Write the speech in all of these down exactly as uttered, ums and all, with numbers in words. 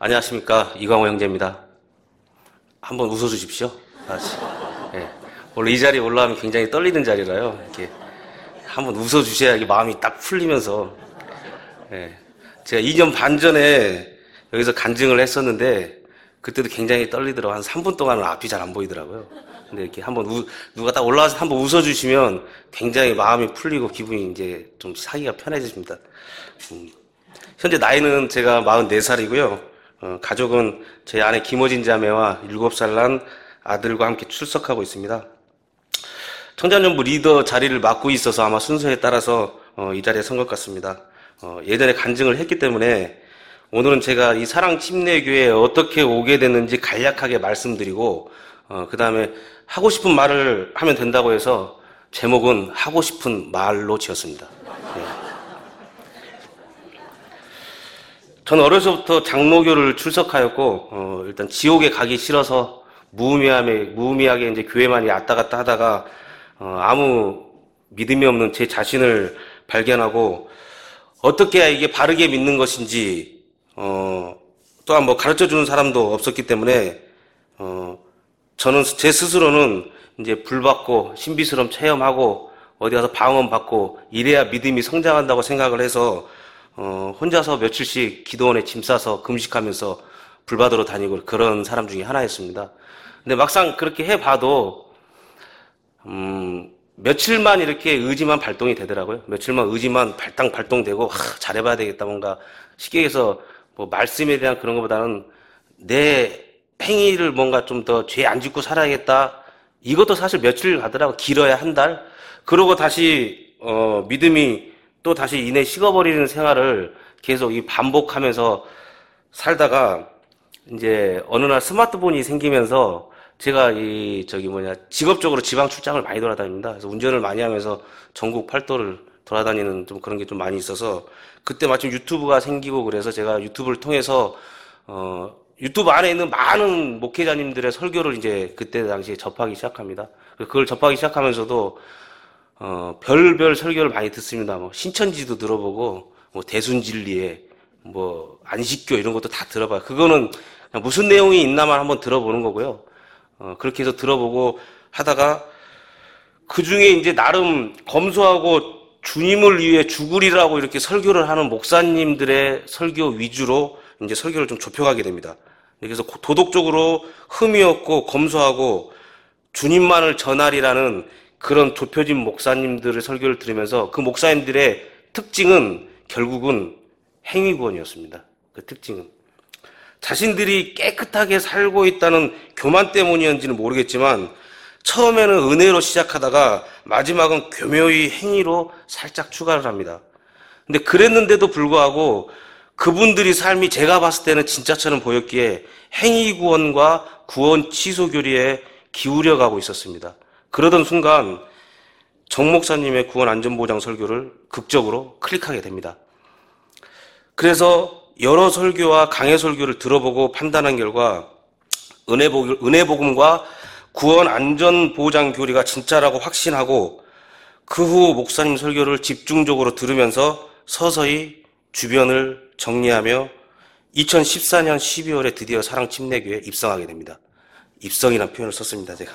안녕하십니까, 이광호 형제입니다. 한번 웃어주십시오. 다시. 예. 원래 이 자리에 올라가면 굉장히 떨리는 자리라요. 이렇게 한번 웃어주셔야 이게 마음이 딱 풀리면서. 예. 제가 이 년 반 전에 여기서 간증을 했었는데 그때도 굉장히 떨리더라고요. 한 삼 분 동안은 앞이 잘 안 보이더라고요. 근데 이렇게 한번 우, 누가 딱 올라와서 한번 웃어주시면 굉장히 마음이 풀리고 기분이 이제 좀 사기가 편해집니다. 음. 현재 나이는 제가 마흔네 살이고요. 어, 가족은 제 아내 김어진 자매와 일곱 살 난 아들과 함께 출석하고 있습니다. 청자년부 리더 자리를 맡고 있어서 아마 순서에 따라서 어, 이 자리에 선 것 같습니다. 어, 예전에 간증을 했기 때문에 오늘은 제가 이 사랑침례교회에 어떻게 오게 됐는지 간략하게 말씀드리고 어, 그 다음에 하고 싶은 말을 하면 된다고 해서 제목은 하고 싶은 말로 지었습니다. 네. 저는 어려서부터 장로교를 출석하였고 어, 일단 지옥에 가기 싫어서 무의미하게, 무의미하게 이제 교회만 왔다 갔다 하다가 어, 아무 믿음이 없는 제 자신을 발견하고 어떻게 해야 이게 바르게 믿는 것인지 어, 또한 뭐 가르쳐주는 사람도 없었기 때문에 어, 저는 제 스스로는 이제 불받고 신비스러움 체험하고 어디 가서 방언 받고 이래야 믿음이 성장한다고 생각을 해서 어, 혼자서 며칠씩 기도원에 짐 싸서 금식하면서 불받으러 다니고 그런 사람 중에 하나였습니다. 근데 막상 그렇게 해봐도 음, 며칠만 이렇게 의지만 발동이 되더라고요. 며칠만 의지만 발당 발동되고 하, 잘해봐야 되겠다 뭔가 쉽게 해서 뭐 말씀에 대한 그런 것보다는 내 행위를 뭔가 좀 더 죄 안 짓고 살아야겠다. 이것도 사실 며칠 가더라고. 길어야 한 달. 그러고 다시 어, 믿음이 또 다시 이내 식어버리는 생활을 계속 이 반복하면서 살다가 이제 어느 날 스마트폰이 생기면서 제가 이 저기 뭐냐 직업적으로 지방 출장을 많이 돌아다닙니다. 그래서 운전을 많이 하면서 전국 팔도를 돌아다니는 좀 그런 게 좀 많이 있어서 그때 마침 유튜브가 생기고 그래서 제가 유튜브를 통해서 어 유튜브 안에 있는 많은 목회자님들의 설교를 이제 그때 당시에 접하기 시작합니다. 그걸 접하기 시작하면서도 어 별별 설교를 많이 듣습니다. 뭐 신천지도 들어보고 뭐 대순진리에 뭐 안식교 이런 것도 다 들어봐요. 그거는 그냥 무슨 내용이 있나만 한번 들어보는 거고요. 어, 그렇게 해서 들어보고 하다가 그 중에 이제 나름 검소하고 주님을 위해 죽으리라고 이렇게 설교를 하는 목사님들의 설교 위주로 이제 설교를 좀 좁혀가게 됩니다. 그래서 도덕적으로 흠이 없고 검소하고 주님만을 전하리라는 그런 좁혀진 목사님들의 설교를 들으면서 그 목사님들의 특징은 결국은 행위구원이었습니다. 그 특징은. 자신들이 깨끗하게 살고 있다는 교만 때문이었는지는 모르겠지만 처음에는 은혜로 시작하다가 마지막은 교묘히 행위로 살짝 추가를 합니다. 근데 그랬는데도 불구하고 그분들이 삶이 제가 봤을 때는 진짜처럼 보였기에 행위 구원과 구원 취소 교리에 기울여 가고 있었습니다. 그러던 순간 정 목사님의 구원 안전보장 설교를 극적으로 클릭하게 됩니다. 그래서 여러 설교와 강해 설교를 들어보고 판단한 결과 은혜복, 은혜복음과 구원 안전보장 교리가 진짜라고 확신하고 그 후 목사님 설교를 집중적으로 들으면서 서서히 주변을 정리하며 이천십사 년 십이월에 드디어 사랑침례교회에 입성하게 됩니다. 입성이라는 표현을 썼습니다, 제가.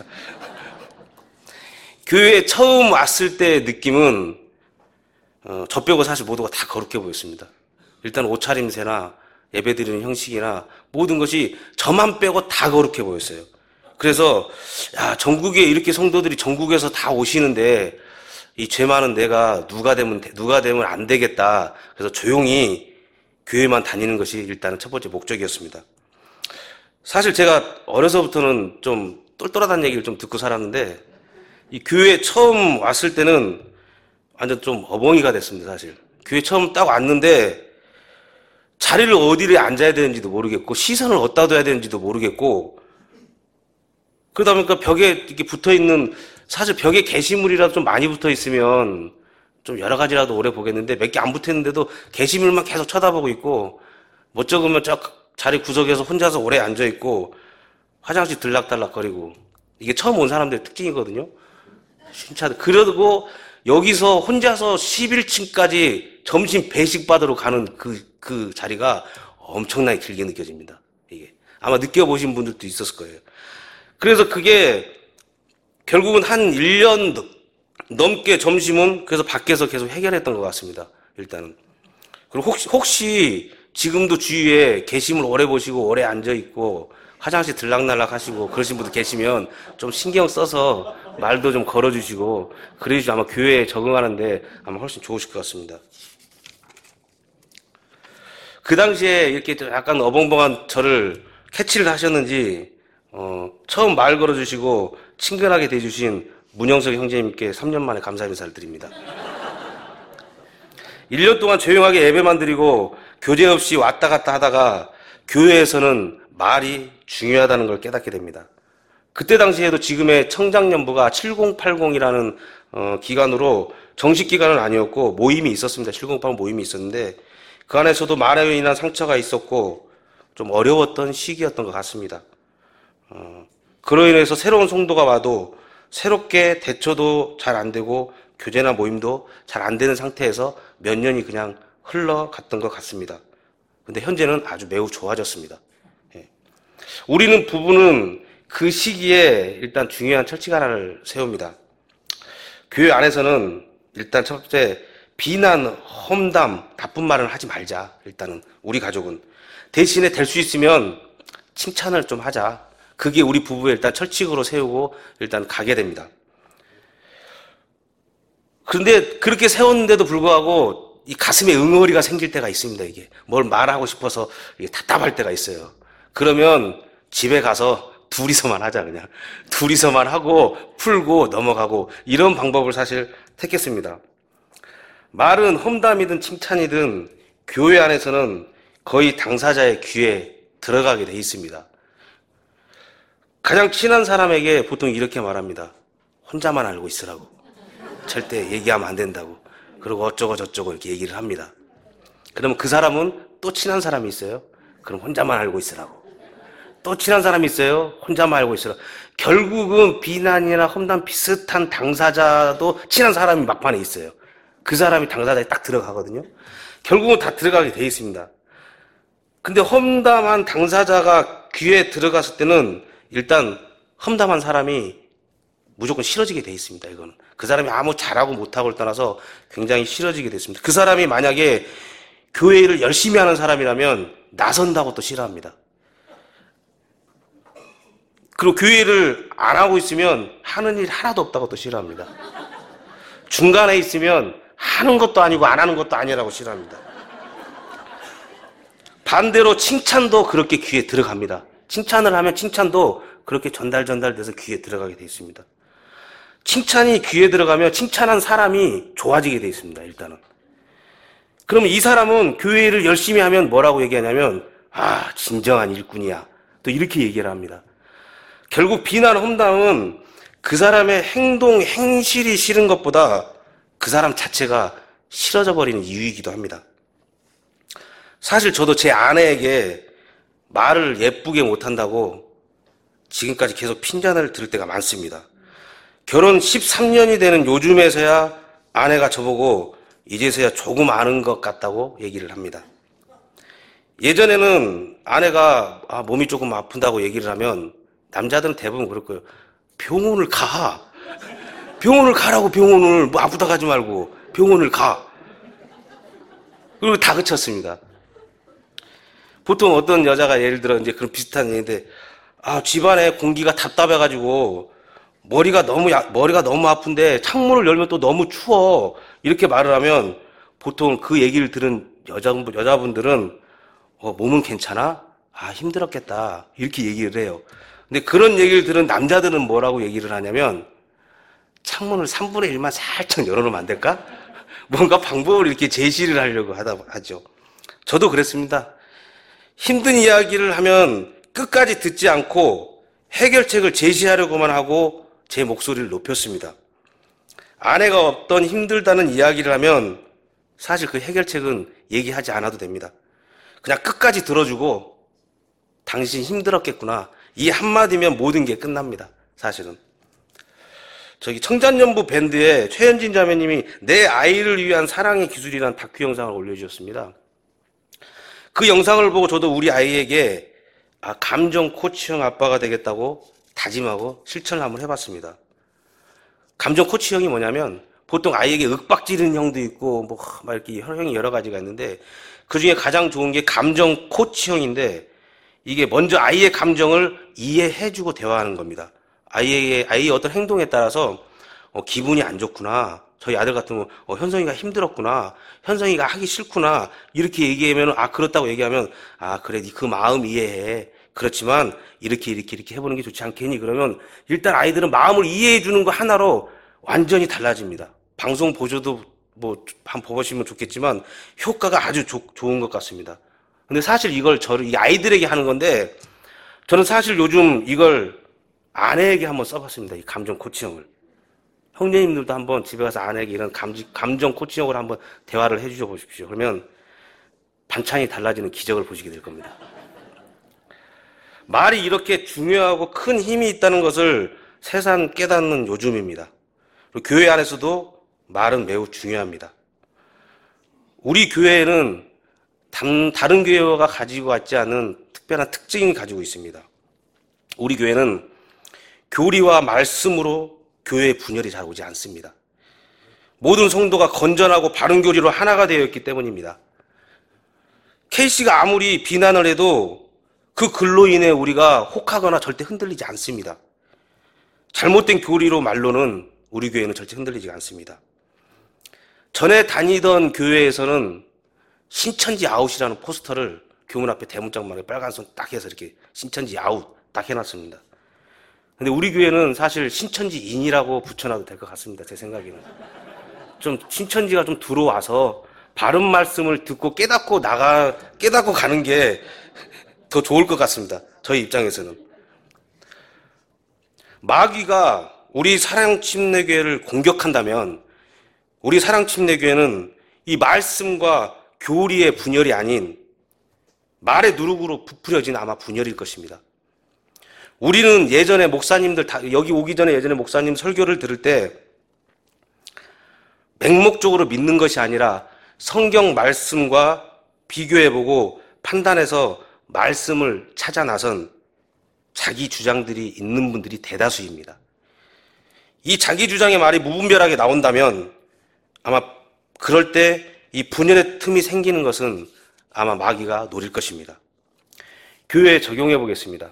교회에 처음 왔을 때의 느낌은 어, 저 빼고 사실 모두가 다 거룩해 보였습니다. 일단 옷차림새나 예배드리는 형식이나 모든 것이 저만 빼고 다 거룩해 보였어요. 그래서 야, 전국에 이렇게 성도들이 전국에서 다 오시는데 이 죄 많은 내가 누가 되면 누가 되면 안 되겠다. 그래서 조용히 교회만 다니는 것이 일단은 첫 번째 목적이었습니다. 사실 제가 어려서부터는 좀 똘똘하다는 얘기를 좀 듣고 살았는데 이 교회에 처음 왔을 때는 완전 좀 어벙이가 됐습니다, 사실. 교회 처음 딱 왔는데 자리를 어디를 앉아야 되는지도 모르겠고 시선을 어디다 둬야 되는지도 모르겠고 그러다 보니까 벽에 이렇게 붙어있는 사실 벽에 게시물이라도 좀 많이 붙어있으면 좀 여러 가지라도 오래 보겠는데 몇 개 안 붙어있는데도 게시물만 계속 쳐다보고 있고 못 적으면 저 자리 구석에서 혼자서 오래 앉아있고 화장실 들락달락거리고 이게 처음 온 사람들의 특징이거든요. 신차들. 그러고 여기서 혼자서 십일 층까지 점심 배식 받으러 가는 그, 그 자리가 엄청나게 길게 느껴집니다. 이게 아마 느껴보신 분들도 있었을 거예요. 그래서 그게 결국은 한 일 년 넘게 점심은 그래서 밖에서 계속 해결했던 것 같습니다. 일단은. 그리고 혹시, 혹시 지금도 주위에 게시물 오래 보시고 오래 앉아있고 화장실 들락날락 하시고 그러신 분들 계시면 좀 신경 써서 말도 좀 걸어주시고 그래야지 아마 교회에 적응하는데 아마 훨씬 좋으실 것 같습니다. 그 당시에 이렇게 약간 어벙벙한 저를 캐치를 하셨는지 어, 처음 말 걸어주시고 친근하게 대해주신 문영석 형제님께 삼 년 만에 감사 인사를 드립니다. 일 년 동안 조용하게 예배만 드리고 교제 없이 왔다 갔다 하다가 교회에서는 말이 중요하다는 걸 깨닫게 됩니다. 그때 당시에도 지금의 청장년부가 칠공팔공이라는 어, 기간으로 정식 기간은 아니었고 모임이 있었습니다. 칠공팔공 모임이 있었는데 그 안에서도 말로 인한 상처가 있었고 좀 어려웠던 시기였던 것 같습니다. 어, 그로 인해서 새로운 성도가 와도 새롭게 대처도 잘 안 되고 교제나 모임도 잘 안 되는 상태에서 몇 년이 그냥 흘러갔던 것 같습니다. 근데 현재는 아주 매우 좋아졌습니다. 예. 우리는 부부는 그 시기에 일단 중요한 철칙 하나를 세웁니다. 교회 안에서는 일단 첫째 비난, 험담, 나쁜 말은 하지 말자. 일단은 우리 가족은 대신에 될 수 있으면 칭찬을 좀 하자. 그게 우리 부부의 일단 철칙으로 세우고 일단 가게 됩니다. 그런데 그렇게 세웠는데도 불구하고 이 가슴에 응어리가 생길 때가 있습니다. 이게 뭘 말하고 싶어서 이게 답답할 때가 있어요. 그러면 집에 가서 둘이서만 하자. 그냥 둘이서만 하고 풀고 넘어가고 이런 방법을 사실 택했습니다. 말은 험담이든 칭찬이든 교회 안에서는 거의 당사자의 귀에 들어가게 돼 있습니다. 가장 친한 사람에게 보통 이렇게 말합니다. 혼자만 알고 있으라고. 절대 얘기하면 안 된다고. 그리고 어쩌고 저쩌고 이렇게 얘기를 합니다. 그러면 그 사람은 또 친한 사람이 있어요. 그럼 혼자만 알고 있으라고. 또 친한 사람이 있어요. 혼자만 알고 있으라고. 결국은 비난이나 험담 비슷한 당사자도 친한 사람이 막판에 있어요. 그 사람이 당사자에 딱 들어가거든요. 결국은 다 들어가게 돼 있습니다. 근데 험담한 당사자가 귀에 들어갔을 때는 일단 험담한 사람이 무조건 싫어지게 돼 있습니다. 이거는 그 사람이 아무 잘하고 못하고를 떠나서 굉장히 싫어지게 됐습니다. 그 사람이 만약에 교회를 열심히 하는 사람이라면 나선다고 또 싫어합니다. 그리고 교회를 안 하고 있으면 하는 일 하나도 없다고 또 싫어합니다. 중간에 있으면 하는 것도 아니고 안 하는 것도 아니라고 싫어합니다. 반대로 칭찬도 그렇게 귀에 들어갑니다. 칭찬을 하면 칭찬도 그렇게 전달 전달돼서 귀에 들어가게 돼 있습니다. 칭찬이 귀에 들어가면 칭찬한 사람이 좋아지게 돼 있습니다. 일단은. 그러면 이 사람은 교회를 열심히 하면 뭐라고 얘기하냐면 아 진정한 일꾼이야. 또 이렇게 얘기를 합니다. 결국 비난 험담은 그 사람의 행동 행실이 싫은 것보다 그 사람 자체가 싫어져 버리는 이유이기도 합니다. 사실 저도 제 아내에게 말을 예쁘게 못한다고 지금까지 계속 핀잔을 들을 때가 많습니다. 결혼 십삼 년이 되는 요즘에서야 아내가 저보고 이제서야 조금 아는 것 같다고 얘기를 합니다. 예전에는 아내가 아, 몸이 조금 아픈다고 얘기를 하면 남자들은 대부분 그럴 거예요. 병원을 가. 병원을 가라고 병원을 뭐 아프다 가지 말고 병원을 가. 그리고 다 그쳤습니다. 보통 어떤 여자가 예를 들어 이제 그런 비슷한 얘기인데 아 집안에 공기가 답답해가지고 머리가 너무 야, 머리가 너무 아픈데 창문을 열면 또 너무 추워 이렇게 말을 하면 보통 그 얘기를 들은 여자분 여자분들은 어, 몸은 괜찮아? 아 힘들었겠다 이렇게 얘기를 해요. 근데 그런 얘기를 들은 남자들은 뭐라고 얘기를 하냐면 창문을 삼분의 일만 살짝 열어놓으면 안 될까? 뭔가 방법을 이렇게 제시를 하려고 하다 하죠. 저도 그랬습니다. 힘든 이야기를 하면 끝까지 듣지 않고 해결책을 제시하려고만 하고 제 목소리를 높였습니다. 아내가 어떤 힘들다는 이야기를 하면 사실 그 해결책은 얘기하지 않아도 됩니다. 그냥 끝까지 들어주고 당신 힘들었겠구나. 이 한마디면 모든 게 끝납니다. 사실은. 저기 청자년부 밴드에 최현진 자매님이 내 아이를 위한 사랑의 기술이라는 다큐 영상을 올려주셨습니다. 그 영상을 보고 저도 우리 아이에게 아, 감정 코치형 아빠가 되겠다고 다짐하고 실천을 한번 해봤습니다. 감정 코치형이 뭐냐면 보통 아이에게 윽박지르는 형도 있고 뭐 막 이렇게 형이 여러 가지가 있는데 그 중에 가장 좋은 게 감정 코치형인데 이게 먼저 아이의 감정을 이해해주고 대화하는 겁니다. 아이의 아이의 어떤 행동에 따라서 어, 기분이 안 좋구나. 저희 아들 같으면 어, 현성이가 힘들었구나. 현성이가 하기 싫구나. 이렇게 얘기하면 아 그렇다고 얘기하면 아 그래 그 마음 이해해. 그렇지만 이렇게 이렇게 이렇게 해보는 게 좋지 않겠니? 그러면 일단 아이들은 마음을 이해해 주는 거 하나로 완전히 달라집니다. 방송 보셔도 뭐 한번 보시면 좋겠지만 효과가 아주 조, 좋은 것 같습니다. 근데 사실 이걸 저를 이 아이들에게 하는 건데 저는 사실 요즘 이걸 아내에게 한번 써봤습니다. 이 감정 코치형을. 형제님들도 한번 집에 가서 아내에게 이런 감지, 감정 코치형으로 한번 대화를 해주셔 보십시오. 그러면 반찬이 달라지는 기적을 보시게 될 겁니다. 말이 이렇게 중요하고 큰 힘이 있다는 것을 새삼 깨닫는 요즘입니다. 그리고 교회 안에서도 말은 매우 중요합니다. 우리 교회에는 다른 교회가 가지고 왔지 않은 특별한 특징이 가지고 있습니다. 우리 교회는 교리와 말씀으로 교회의 분열이 잘 오지 않습니다. 모든 성도가 건전하고 바른 교리로 하나가 되어 있기 때문입니다. K씨가 아무리 비난을 해도 그 글로 인해 우리가 혹하거나 절대 흔들리지 않습니다. 잘못된 교리로 말로는 우리 교회는 절대 흔들리지 않습니다. 전에 다니던 교회에서는 신천지 아웃이라는 포스터를 교문 앞에 대문짝만에 빨간 손 딱 해서 이렇게 신천지 아웃 딱 해놨습니다. 근데 우리 교회는 사실 신천지 인이라고 붙여놔도 될 것 같습니다. 제 생각에는. 좀 신천지가 좀 들어와서 바른 말씀을 듣고 깨닫고 나가, 깨닫고 가는 게 더 좋을 것 같습니다. 저희 입장에서는. 마귀가 우리 사랑침례교회를 공격한다면 우리 사랑침례교회는 이 말씀과 교리의 분열이 아닌 말의 누룩으로 부풀려진 아마 분열일 것입니다. 우리는 예전에 목사님들 다 여기 오기 전에 예전에 목사님 설교를 들을 때 맹목적으로 믿는 것이 아니라 성경 말씀과 비교해보고 판단해서 말씀을 찾아 나선 자기 주장들이 있는 분들이 대다수입니다. 이 자기 주장의 말이 무분별하게 나온다면 아마 그럴 때 이 분열의 틈이 생기는 것은 아마 마귀가 노릴 것입니다. 교회에 적용해 보겠습니다.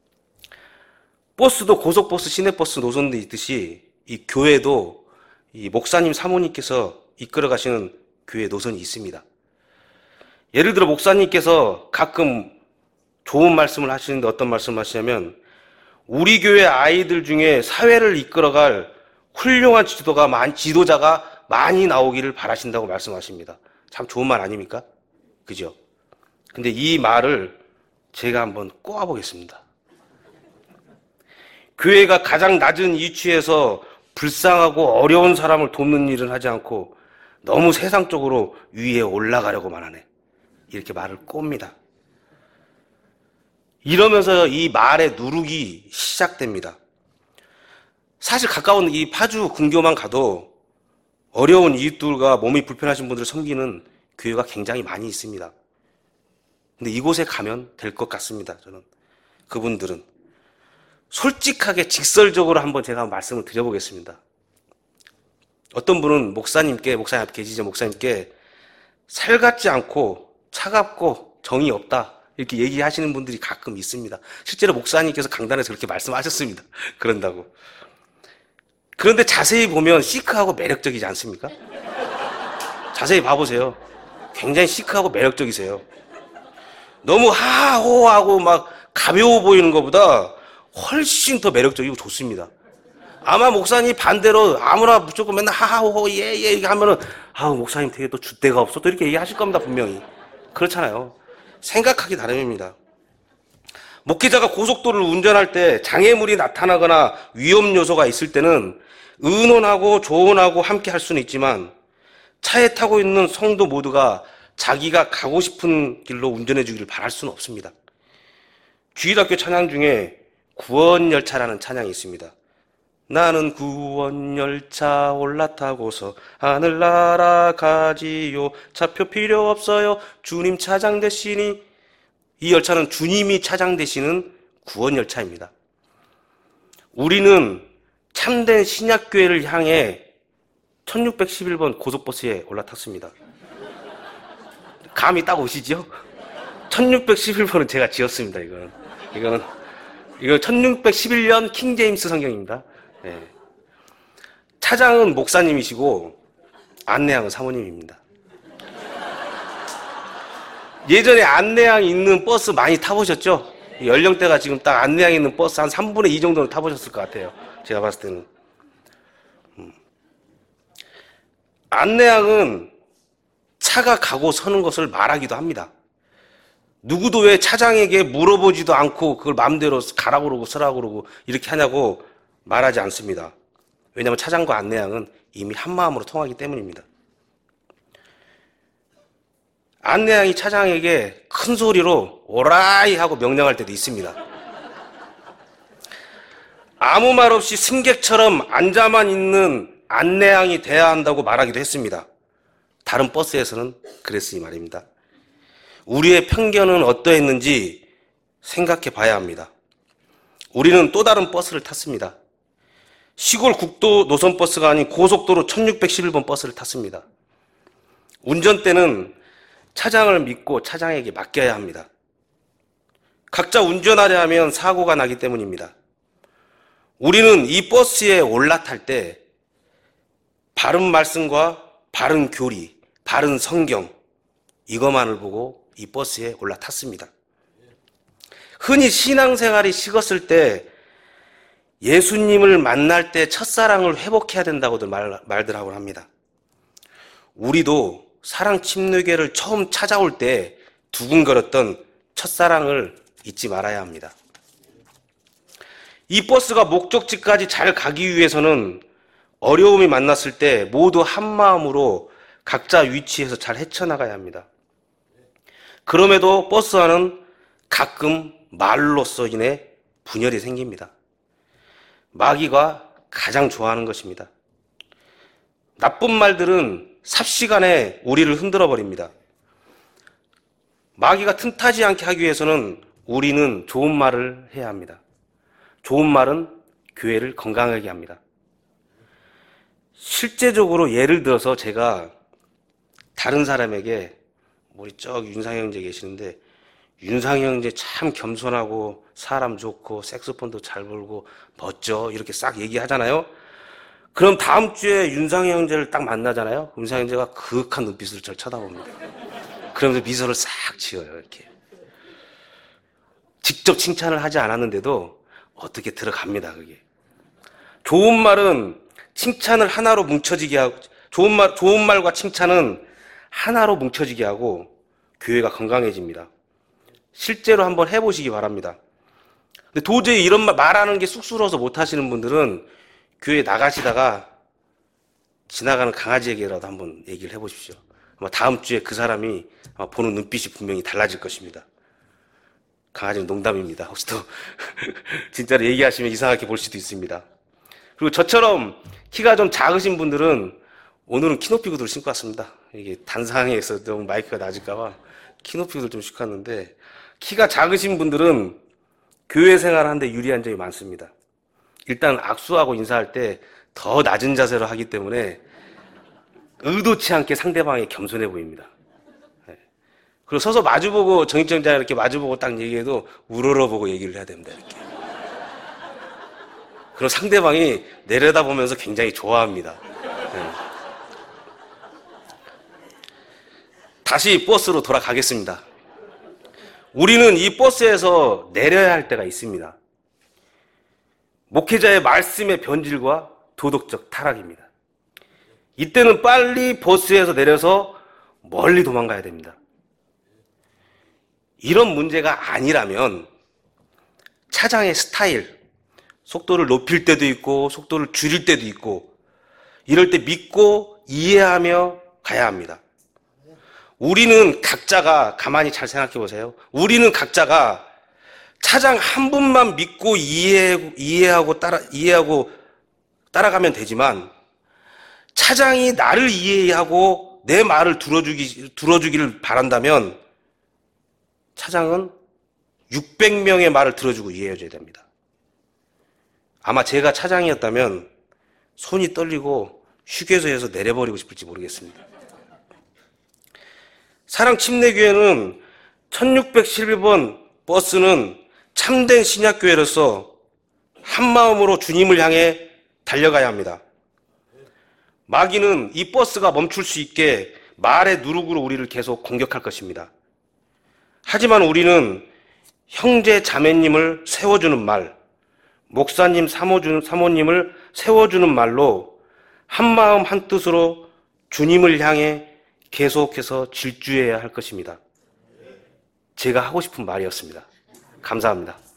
버스도 고속버스, 시내버스 노선도 있듯이 이 교회도 이 목사님 사모님께서 이끌어 가시는 교회 노선이 있습니다. 예를 들어 목사님께서 가끔 좋은 말씀을 하시는데 어떤 말씀을 하시냐면 우리 교회 아이들 중에 사회를 이끌어갈 훌륭한 지도가 많, 지도자가 많이 나오기를 바라신다고 말씀하십니다. 참 좋은 말 아닙니까? 그죠? 근데 이 말을 제가 한번 꼬아보겠습니다. 교회가 가장 낮은 위치에서 불쌍하고 어려운 사람을 돕는 일은 하지 않고 너무 세상적으로 위에 올라가려고만 하네. 이렇게 말을 꼽니다. 이러면서 이 말의 누룩이 시작됩니다. 사실 가까운 이 파주 근교만 가도 어려운 이웃들과 몸이 불편하신 분들을 섬기는 교회가 굉장히 많이 있습니다. 근데 이곳에 가면 될 것 같습니다. 저는 그분들은 솔직하게 직설적으로 한번 제가 말씀을 드려보겠습니다. 어떤 분은 목사님께 목사님 앞에 계시죠. 목사님께 살갑지 않고 차갑고 정이 없다 이렇게 얘기하시는 분들이 가끔 있습니다. 실제로 목사님께서 강단에서 그렇게 말씀하셨습니다. 그런다고. 그런데 자세히 보면 시크하고 매력적이지 않습니까? 자세히 봐보세요. 굉장히 시크하고 매력적이세요. 너무 하하호하고 막 가벼워 보이는 것보다 훨씬 더 매력적이고 좋습니다. 아마 목사님 반대로 아무나 무조건 맨날 하하호호 예예 이렇게 하면은 아 목사님 되게 또 줏대가 없어 또 이렇게 얘기하실 겁니다. 분명히. 그렇잖아요. 생각하기 나름입니다. 목회자가 고속도로를 운전할 때 장애물이 나타나거나 위험 요소가 있을 때는 의논하고 조언하고 함께 할 수는 있지만 차에 타고 있는 성도 모두가 자기가 가고 싶은 길로 운전해 주기를 바랄 수는 없습니다. 주일학교 찬양 중에 구원열차라는 찬양이 있습니다. 나는 구원열차 올라타고서 하늘 날아가지요. 차표 필요 없어요. 주님 차장 되시니. 이 열차는 주님이 차장 되시는 구원열차입니다. 우리는 참된 신약교회를 향해 천육백십일 번 고속버스에 올라탔습니다. 감이 딱 오시죠? 천육백십일 번은 제가 지었습니다. 이거는 이거는 이거 천육백십일 년 킹제임스 성경입니다. 네. 차장은 목사님이시고 안내양은 사모님입니다. 예전에 안내양 있는 버스 많이 타보셨죠? 연령대가 지금 딱 안내양 있는 버스 한 삼분의 이 정도는 타보셨을 것 같아요. 제가 봤을 때는. 음. 안내양은 차가 가고 서는 것을 말하기도 합니다. 누구도 왜 차장에게 물어보지도 않고 그걸 마음대로 가라고 그러고 서라고 그러고 이렇게 하냐고 말하지 않습니다. 왜냐하면 차장과 안내양은 이미 한마음으로 통하기 때문입니다. 안내양이 차장에게 큰 소리로 오라이 하고 명령할 때도 있습니다. 아무 말 없이 승객처럼 앉아만 있는 안내양이 돼야 한다고 말하기도 했습니다. 다른 버스에서는 그랬으니 말입니다. 우리의 편견은 어떠했는지 생각해 봐야 합니다. 우리는 또 다른 버스를 탔습니다. 시골 국도 노선버스가 아닌 고속도로 천육백십일 번 버스를 탔습니다. 운전대는 차장을 믿고 차장에게 맡겨야 합니다. 각자 운전하려 하면 사고가 나기 때문입니다. 우리는 이 버스에 올라탈 때 바른 말씀과 바른 교리, 바른 성경 이것만을 보고 이 버스에 올라탔습니다. 흔히 신앙생활이 식었을 때 예수님을 만날 때 첫사랑을 회복해야 된다고들 말, 말들 하곤 합니다. 우리도 사랑 침례교회를 처음 찾아올 때 두근거렸던 첫사랑을 잊지 말아야 합니다. 이 버스가 목적지까지 잘 가기 위해서는 어려움이 만났을 때 모두 한마음으로 각자 위치에서 잘 헤쳐나가야 합니다. 그럼에도 버스 안은 가끔 말로써 인해 분열이 생깁니다. 마귀가 가장 좋아하는 것입니다. 나쁜 말들은 삽시간에 우리를 흔들어 버립니다. 마귀가 틈타지 않게 하기 위해서는 우리는 좋은 말을 해야 합니다. 좋은 말은 교회를 건강하게 합니다. 실제적으로 예를 들어서 제가 다른 사람에게 우리 저기 윤상형 형제 계시는데 윤상형 형제 참 겸손하고 사람 좋고 색소폰도 잘 불고 멋져 이렇게 싹 얘기하잖아요. 그럼 다음 주에 윤상형 형제를 딱 만나잖아요. 윤상형 형제가 그윽한 눈빛으로 저를 쳐다봅니다. 그러면서 미소를 싹 지어요. 이렇게 직접 칭찬을 하지 않았는데도 어떻게 들어갑니다. 그게 좋은 말은 칭찬을 하나로 뭉쳐지게 하고 좋은 말 좋은 말과 칭찬은 하나로 뭉쳐지게 하고 교회가 건강해집니다. 실제로 한번 해보시기 바랍니다. 근데 도저히 이런 말 말하는 게 쑥스러워서 못 하시는 분들은 교회 나가시다가 지나가는 강아지에게라도 한번 얘기를 해보십시오. 아마 다음 주에 그 사람이 아마 보는 눈빛이 분명히 달라질 것입니다. 강아지는 농담입니다. 혹시 또 진짜로 얘기하시면 이상하게 볼 수도 있습니다. 그리고 저처럼 키가 좀 작으신 분들은 오늘은 키높이 구두를 신고 왔습니다. 이게 단상에서 너무 마이크가 낮을까봐 키높이 구두를 좀 신고 왔는데 키가 작으신 분들은 교회 생활하는데 유리한 점이 많습니다. 일단 악수하고 인사할 때 더 낮은 자세로 하기 때문에 의도치 않게 상대방이 겸손해 보입니다. 그리고 서서 마주보고 정익정자 이렇게 마주보고 딱 얘기해도 우러러보고 얘기를 해야 됩니다. 이렇게. 그럼 상대방이 내려다보면서 굉장히 좋아합니다. 네. 다시 버스로 돌아가겠습니다. 우리는 이 버스에서 내려야 할 때가 있습니다. 목회자의 말씀의 변질과 도덕적 타락입니다. 이때는 빨리 버스에서 내려서 멀리 도망가야 됩니다. 이런 문제가 아니라면 차장의 스타일, 속도를 높일 때도 있고 속도를 줄일 때도 있고 이럴 때 믿고 이해하며 가야 합니다. 우리는 각자가 가만히 잘 생각해 보세요. 우리는 각자가 차장 한 분만 믿고 이해하고, 이해하고 따라 이해하고 따라가면 되지만 차장이 나를 이해하고 내 말을 들어주기, 들어주기를 바란다면 차장은 육백 명의 말을 들어주고 이해해줘야 됩니다. 아마 제가 차장이었다면 손이 떨리고 휴게소에서 내려버리고 싶을지 모르겠습니다. 사랑침례교회는 천육백십일 번 버스는 참된 신약교회로서 한마음으로 주님을 향해 달려가야 합니다. 마귀는 이 버스가 멈출 수 있게 말의 누룩으로 우리를 계속 공격할 것입니다. 하지만 우리는 형제 자매님을 세워주는 말, 목사님 사모주는, 사모님을 세워주는 말로 한마음 한뜻으로 주님을 향해 계속해서 질주해야 할 것입니다. 제가 하고 싶은 말이었습니다. 감사합니다.